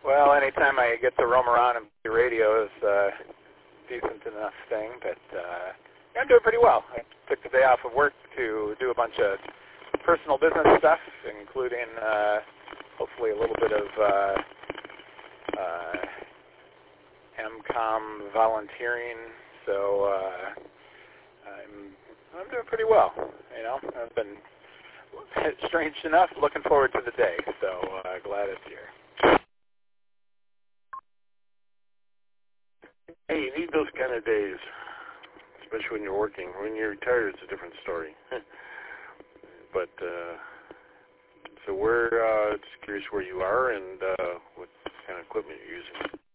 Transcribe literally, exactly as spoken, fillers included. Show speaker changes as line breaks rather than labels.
Well, anytime I get to roam around and play radio is a decent enough thing, but uh, I'm doing pretty well. I took the day off of work to do a bunch of personal business stuff, including uh, hopefully a little bit of uh, uh, M COM volunteering. So uh, I'm I'm doing pretty well. You know, I've been, strange enough, looking forward to the day. So uh, glad it's here.
Hey, you need those kind of days, especially when you're working. When you're retired, it's a different story. But uh, so we're uh, just curious where you are and uh, what kind of equipment you're using.